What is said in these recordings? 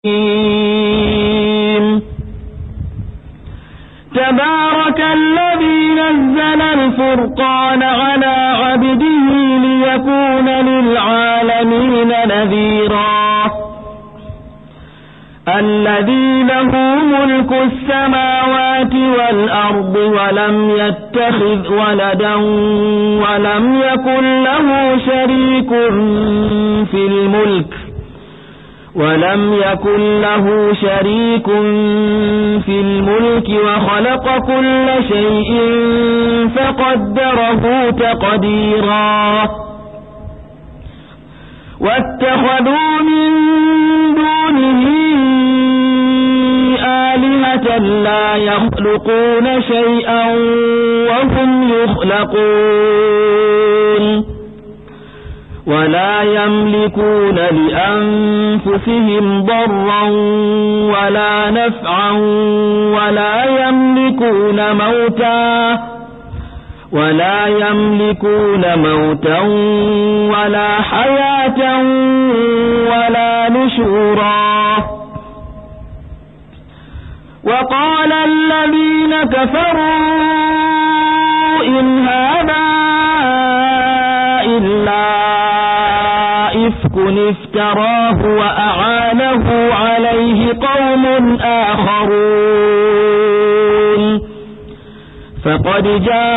تبارك الذي نزل الفرقان على عبده ليكون للعالمين نذيرا الذي له ملك السماوات والأرض ولم يتخذ ولدا ولم يكن له شريك في الملك وخلق كل شيء فقدره تقديرا واتخذوا من دونه آلهة لا يخلقون شيئا وهم يخلقون ولا يملكون لأنفسهم ضرا ولا نفعا ولا يملكون موتا ولا حياة ولا نشورا وقال الذين كفروا إن هذا إلا إفك افتراه وأعانه عليه قوم آخرون فقد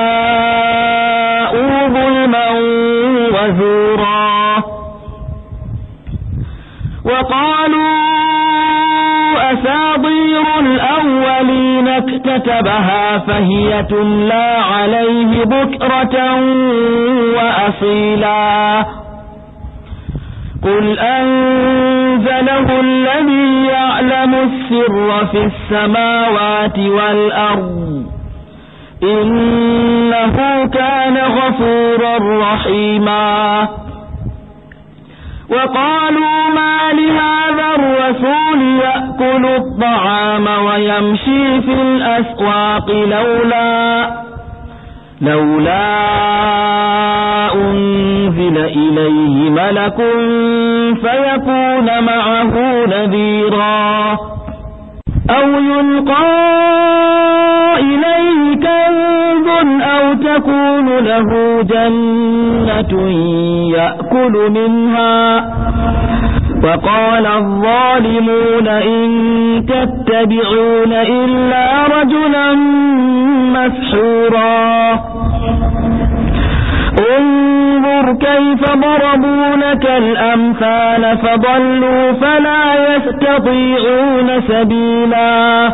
جاءوا ظلما وزورا وقالوا أساطير الأولين اكتتبها فهي تملى عليه بكرة وأصيلا قل أنزله الذي يعلم السر في السماوات والأرض إنه كان غفورا رحيما وقالوا ما لهذا الرسول يأكل الطعام ويمشي في الأسواق لولا أنزل إليه ملك فيكون معه نذيرا أو يلقى إليه كنز أو تكون له جنة يأكل منها وقال الظالمون إن تتبعون إلا رجلا مسحورا انظر كيف ضربوا لك الأمثال فضلوا فلا يستطيعون سبيلا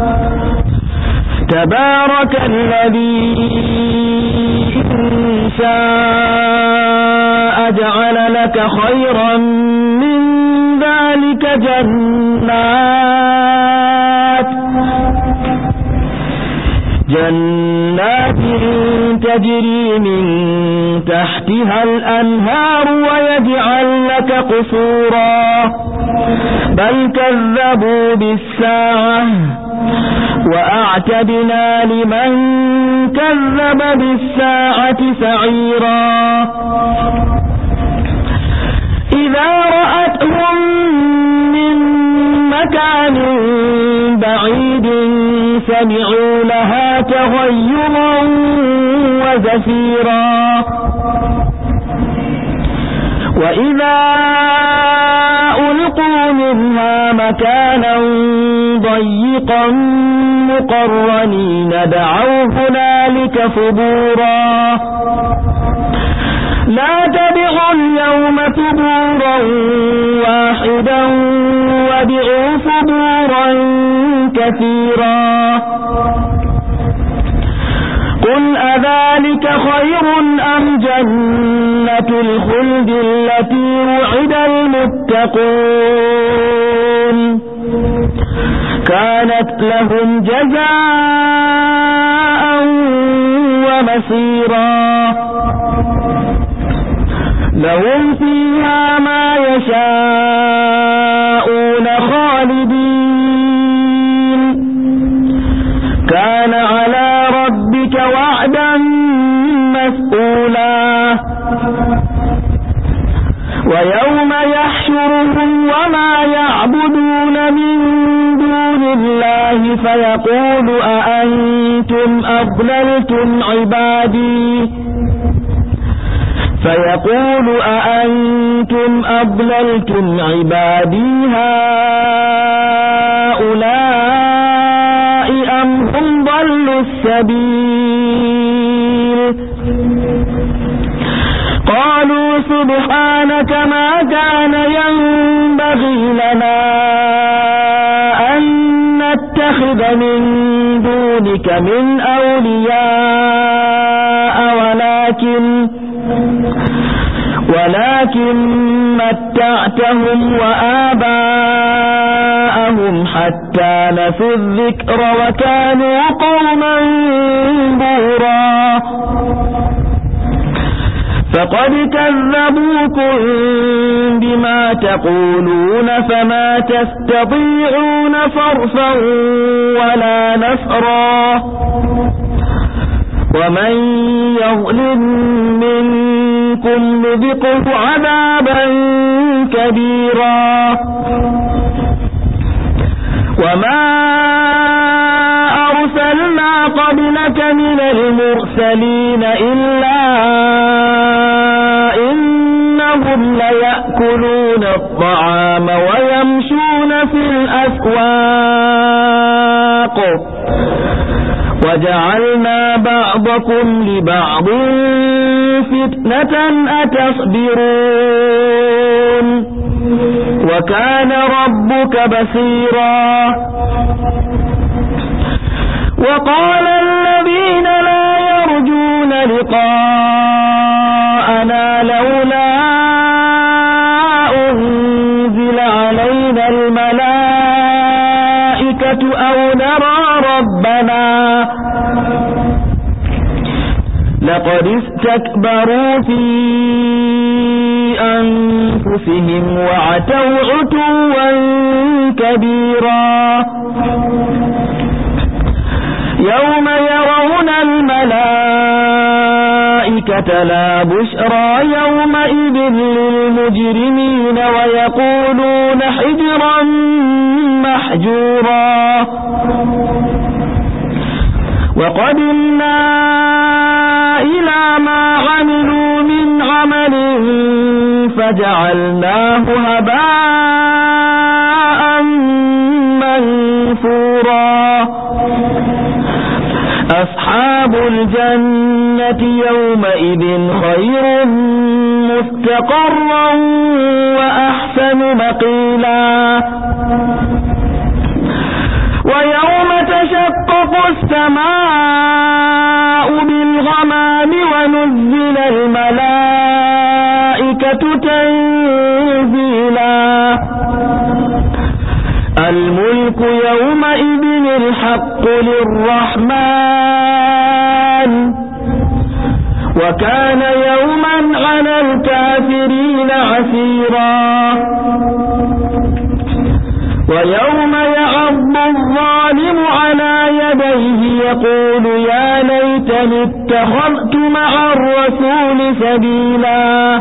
تبارك الذي إن شاء جعل لك خيرا من ذلك جنات تجري من تحتها الأنهار ويجعل لك قصورا بل كذبوا بالساعة وأعتدنا لمن كذب بالساعة سعيرا إذا رأتهم من مكان بعيد سمعوا لها تغيظا وزفيرا وإذا ألقوا منها مكانا ضيقا مقرنين دعوا هنالك ثبورا لا تدعوا اليوم ثبورا واحدا وادعوا ثبورا كثيرا قل أذلك خير أم جنة الخلد التي وعد المتقون كانت لهم جزاء ومصيرا لهم فيها ما يشاءون خالدين كان على ربك وعدا مسئولا ويوم يحشرهم وما يعبدون فيقول أأنتم أضللتم عبادي هؤلاء أم هم ضلوا السبيل قالوا سبحانك ما كان ينبغي لنا أن نتخذ من دونك من أولياء ولكن متعتهم وآباءهم حتى نسوا الذكر وكانوا قوما بورا فقد كذبوكم بما تقولون فما تستطيعون صرفا ولا نصرا ومن يظلم منكم نذقه عذابا كبيرا وما أرسلنا قبلك من المرسلين إلا إنهم ليأكلون الطعام ويمشون في الأسواق وجعلنا بعضكم لبعض فتنة أتصبرون وكان ربك بصيرا وقال الذين لا يرجون لقاءنا لولا أنزل علينا الملائكة أو نرى ربنا لقد استكبروا في أنفسهم وعتوا عتوا كبيرا يوم يرون الملائكة لا بشرى يومئذ للمجرمين ويقولون حجرا محجورا وقدمنا إلى ما عملوا من عمل فجعلناه هباء منثورا أصحاب الجنة يومئذ خير مستقرا وأحسن مقيلا ويوم تشقق السماء بالغمام ونزل الملائكة تنزيلا الملك يومئذ الحق للرحمن وكان يوما على الكافرين عسيرا ويوم يعض الظالم على يديه يقول يا ليتني اتخذت مع الرسول سبيلا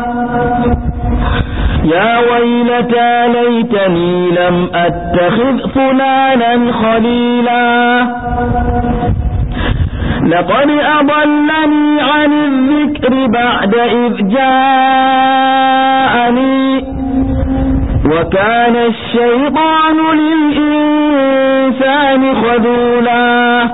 يا ويلتى ليتني لم أتخذ فلانا خليلا لقد أضلني عن الذكر بعد إذ جاءني وكان الشيطان للإنسان خذولا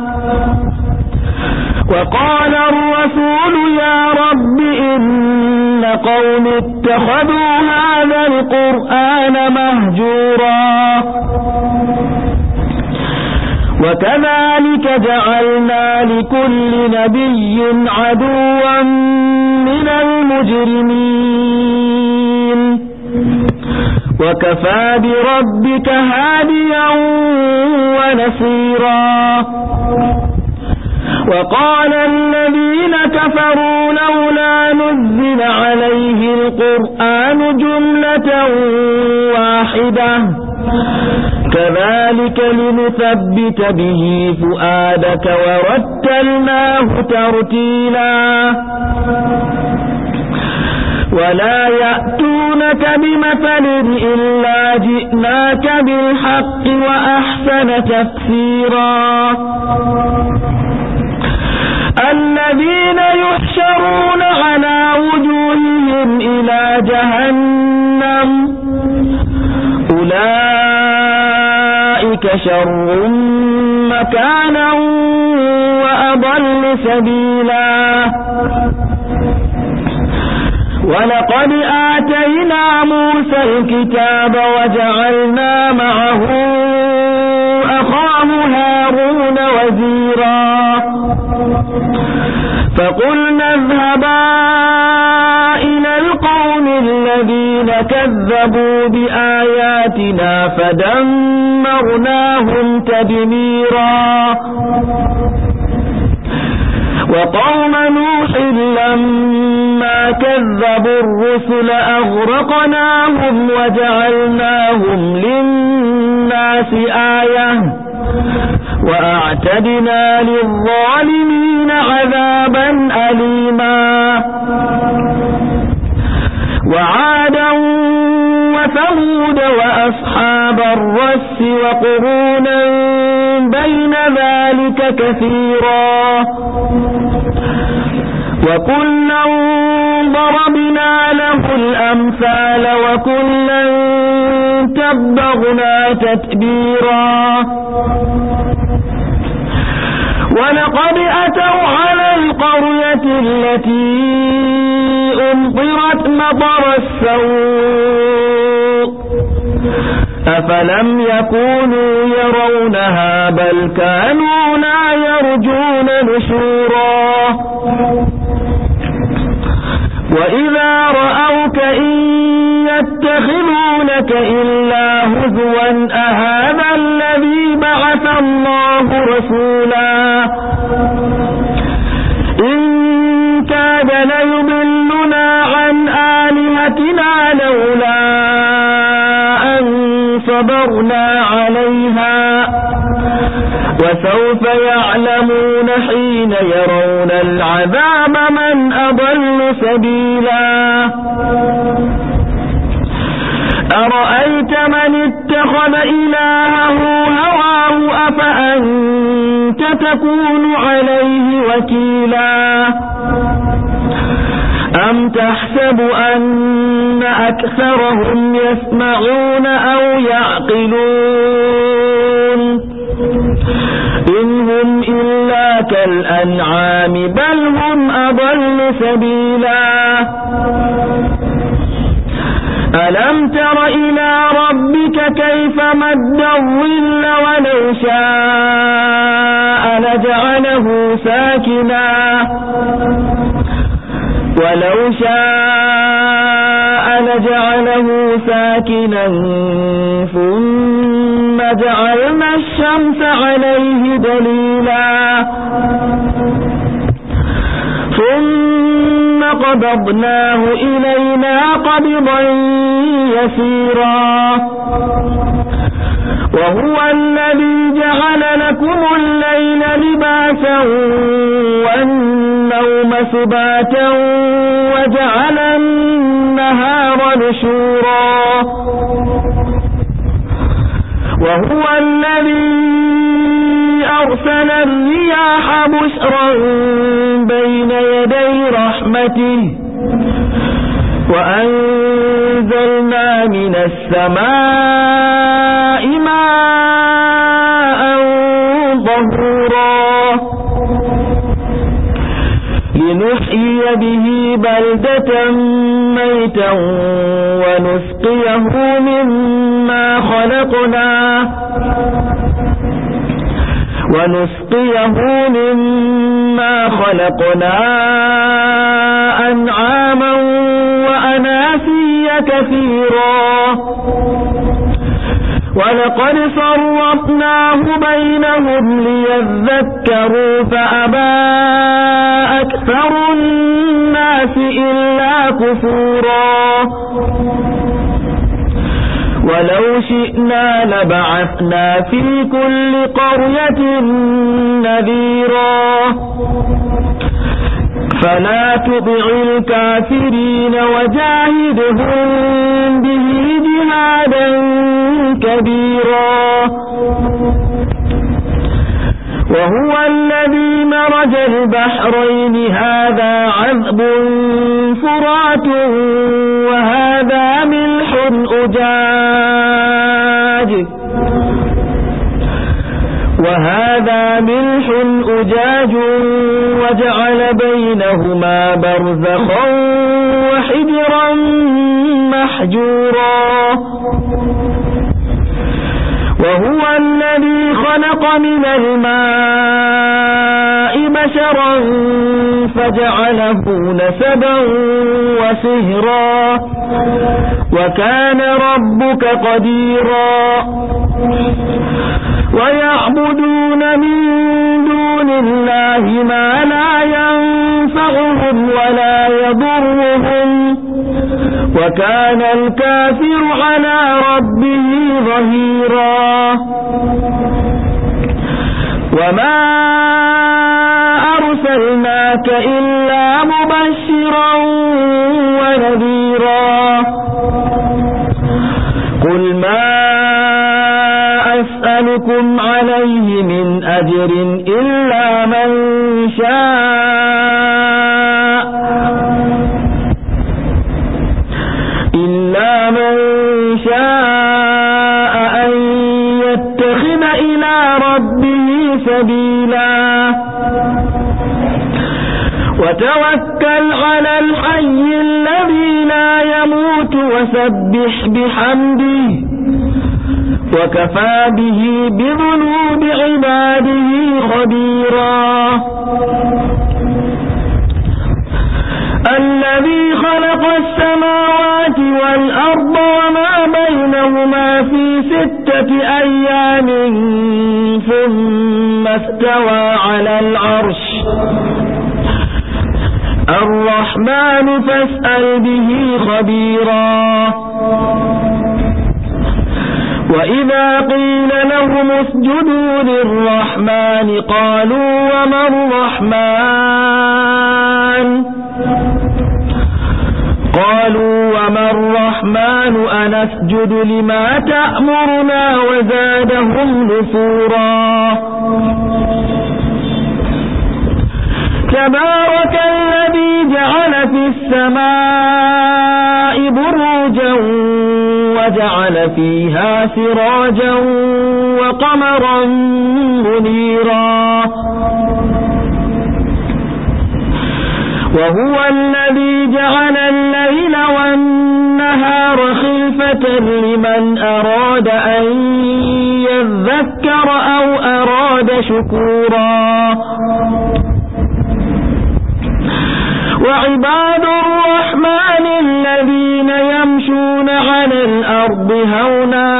وقال الرسول يا رب إن قوم اتخذوا هذا القرآن مهجورا وكذلك جعلنا لكل نبي عدوا من المجرمين وكفى بربك هاديا ونصيرا وقال الذين كفروا لولا نزل عليه القرآن جملة واحدة كذلك لنثبت به فؤادك ورتلناه ترتيلا ولا يأتونك بمثل إلا جئناك بالحق وأحسن تفسيرا الذين يحشرون على وجوههم إلى جهنم أولئك شر مكانا وأضل سبيلا ولقد آتينا موسى الكتاب وجعلنا معه أخاه هارون وزيرا فقلنا اذهبا إلى القوم الذين كذبوا بآياتنا فدمرناهم تدميرا وقوم نوح لما كذبوا الرسل أغرقناهم وجعلناهم للناس آية وأعتدنا للظالمين عذابا أليما وعادا وثمود وأصحاب الرس وقرونا بين ذلك كثيرا وكلا ضربنا له الأمثال وكلا تبغنا تتبيرا ولقد أتوا على القرية التي أمطرت مطر السوء أفلم يكونوا يرونها بل كانوا لا يرجون نشورا وإذا رأوك إن يتخذونك إلا هزوا أهذا الذي بعث الله رسولا إن كاد ليضلنا عن آلهتنا لولا أن صبرنا عليها وسوف يعلمون حين يرون العذاب من أضل سبيلا أرأيت من اتخذ إلهه هواه أفأنت تكون عليه وكيلا أم تحسب أن أكثرهم يسمعون أو يعقلون إن هم إلا كالأنعام بل هم أضل سبيلا ألم تر إلى ربك كيف مد الظل ولو شاء لجعله ساكنا ثم جعلنا الشمس عليه دليلا ثم قبضناه إلينا قبضا يسيرا وهو الذي جعل لكم الليل لباسا والنوم سباتا وجعل النهار نشورا وهو الذي أرسل الرياح بشرا بين يدي رحمته وأنزلنا من السماء ماء طهورا لنحيي به بلدة ميتا ونسقيه مما خلقنا أنعاما وأناسيا كثيرا ولقد صرفناه بينهم ليذكروا فأبى أكثر الناس إلا كفورا ولو شئنا لبعثنا في كل قرية نذيرا فلا تطع الكافرين وجاهدهم به جهادا كبيرا وهو الذي مرج البحرين هذا عذب فرات وهذا ملح أجاج وجعل بينهما برزخا وحجرا محجورا وهو الذي خلق من الماء بشرا فجعله نسبا وصهرا وكان ربك قديرا ويعبدون من دون الله ما لا ينفعهم ولا يضرهم وكان الكافر على ربه ظهيرا وما أرسلناك إلا مبشرا ونذيرا قل ما أسألكم عليه من أجر إلا من شاء أن يتخذ إلى ربه سبيلا وتوكل على الحي الذي لا يموت وسبح بحمده وكفى به بذنوب عباده خبيرا الذي خلق السماوات والأرض وما بينهما في 6 أيام ثم استوى على العرش الرحمن فاسأل به خبيرا وإذا قيل لهم اسجدوا للرحمن قالوا وما الرحمن أنسجد لما تأمرنا وزادهم نفورا تبارك الذي جعل في السماء بروجا وجعل فيها سراجا وقمرا منيرا وهو الذي جعل الليل والنهار خلفة لمن أراد أن يذكر أو أراد شكورا وعباد الرحمن الذين يمشون على الأرض هونا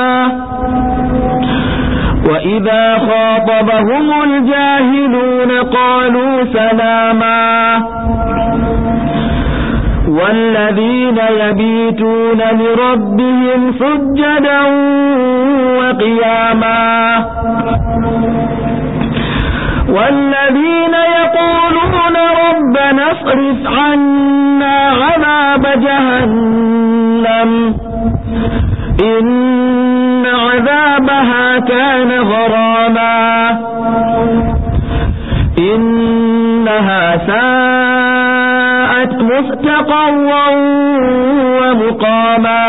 وإذا خاطبهم الجاهلون قالوا سلاما والذين يبيتون لربهم سجدا وقياما والذين يقولون ربنا اصرف عنا عذاب جهنم إن عذابها كان غراما إنها ساءت مستقرا ومقاما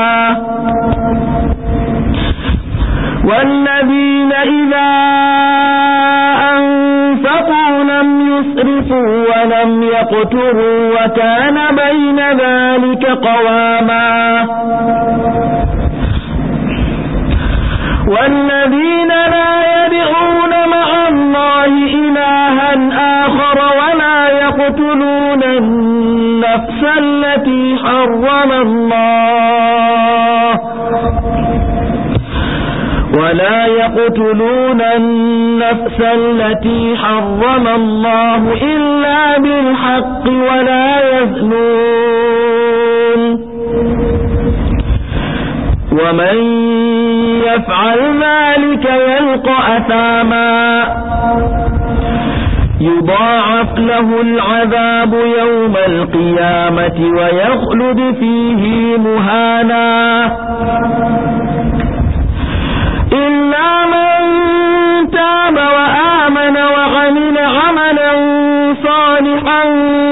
والذين إذا أنفقوا لم يسرفوا ولم يقتروا وكان بين ذلك قواما والذين لا يدعون مع الله إلها آخر ولا يقتلون النفس التي حرم الله إلا بالحق ولا يزنون ومن يفعل ذلك يلقى أثاما يضاعف له العذاب يوم القيامة ويخلد فيه مهانا إلا من تاب وآمن وعمل عملا صالحا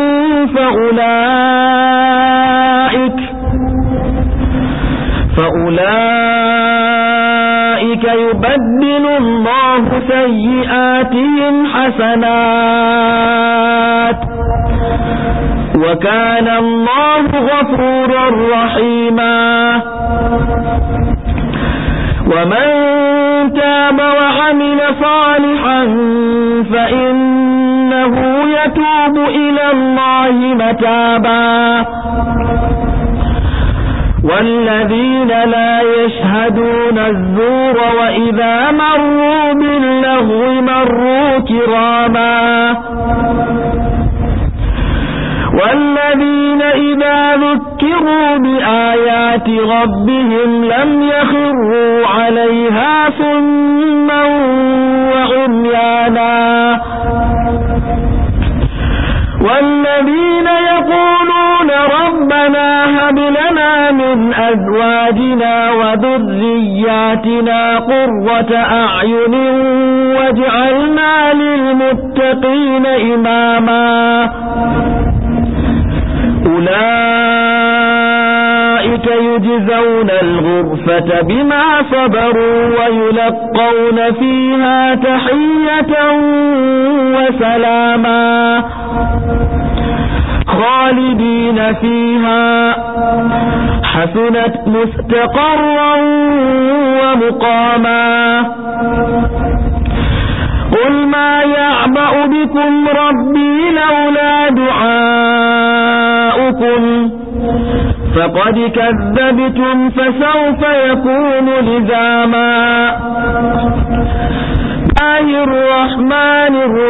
فأولئك يبدل الله سيئاتهم حسنات وكان الله غفورا رحيما ومن تاب وعمل صالحا فإنه يتوب إلى الله متابا والذين لا يشهدون الزور وإذا مروا باللغو مروا كراما والذين إذا ذكروا بآيات ربهم لم يخروا عليها صما وعميانا والذين يقولون ربنا هب لنا من أزواجنا وذرياتنا قرة أعين واجعلنا للمتقين إماما أولئك يجزون الغرفة بما صبروا ويلقون فيها تحية وسلاما خالدين فيها حسنت مستقرا ومقاما قل ما يعبأ بكم ربي لولا دعاؤكم فقد كذبتم فسوف يكون لزاما الله الرحمن الرحيم